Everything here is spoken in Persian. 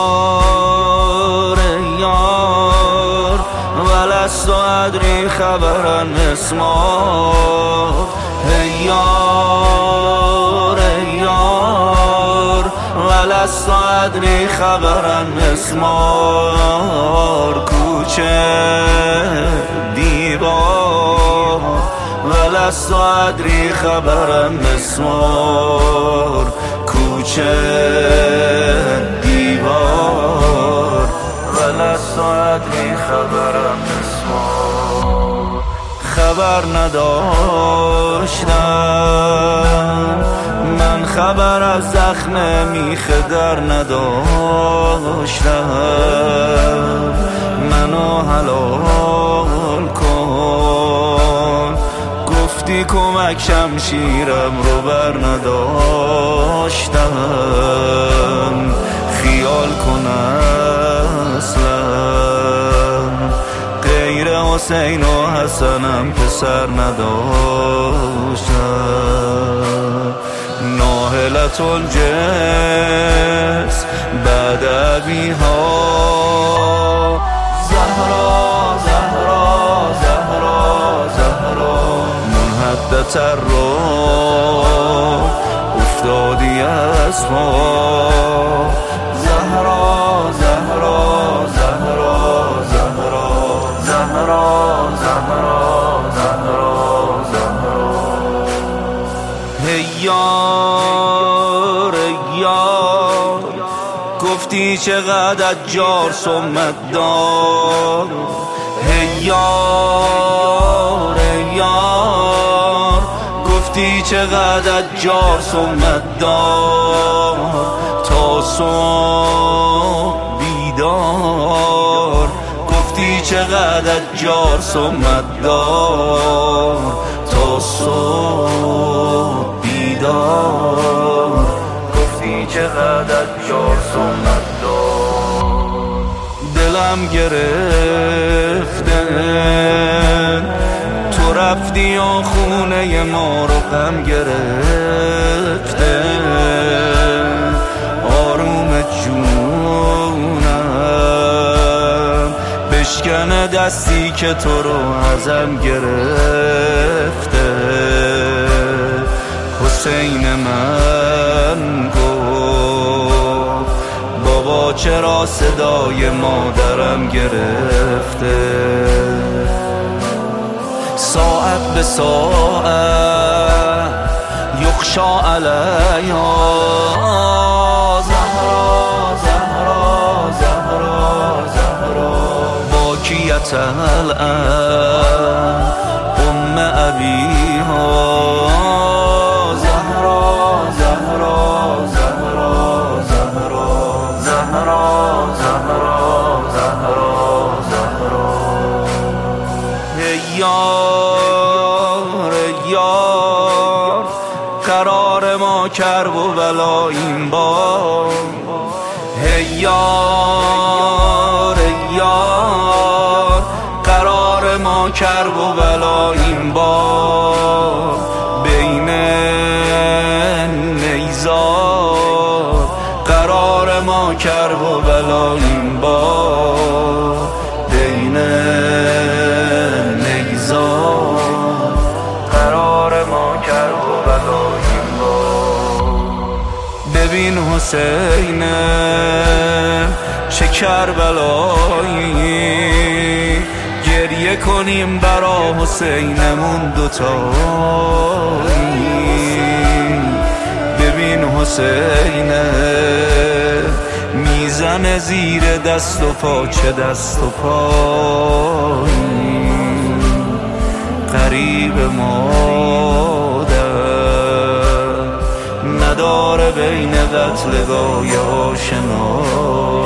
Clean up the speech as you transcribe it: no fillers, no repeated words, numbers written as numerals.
یار ولست ادری خبرا مسمار یار ولست ادری خبرا مسمار کوچه دیوار ولست ادری خبرا مسمار کوچه دیوار ولست ادری خبرا مسمار خبر نداشتم من خبر از زخم میخ در نداشتم منو حلال کن گفتی کمک شمشیرم رو بر نداشتم خیال کن اصلا غیر حسین و حسنم پسر نداشتم ناهلت الجنس بعد ابیها زهرا زهرا زهرا زهرا منحدت الروح افتادی از ما زهرا زهرا زهرا زهرا زهرا زهرا زهرا زهرا یار گفتی چقدر جار سمت دار یار گفتی چقدر جار سمت دار تا صبح بیدار گفتی چقدر جار سمت دار تا صبح بیدار گفتی چقدر جار سمت دار دلم گرفته تو رفتی و خونه ما رو غم گرفته آروم جونم بشکنه دستی که تو رو ازم گرفته حسین من گفت بابا چرا صدای مادرم گرفته ساعت به ساعت یخشا علیها زهرا زهرا زهرا زهرا باکیت الان ام ابیها یار قرار ما کرب و بلا این بار یار قرار ما کرب و بلا این بار بین نیزار قرار ما کرب و بلا این بار بین ببین حسین چه کربلایی گریه کنیم برا حسینمون دوتایی ببین حسین میزنه زیر دست و پا چه دست و پایی قریب مادر نداره بین قتلگاه آشنا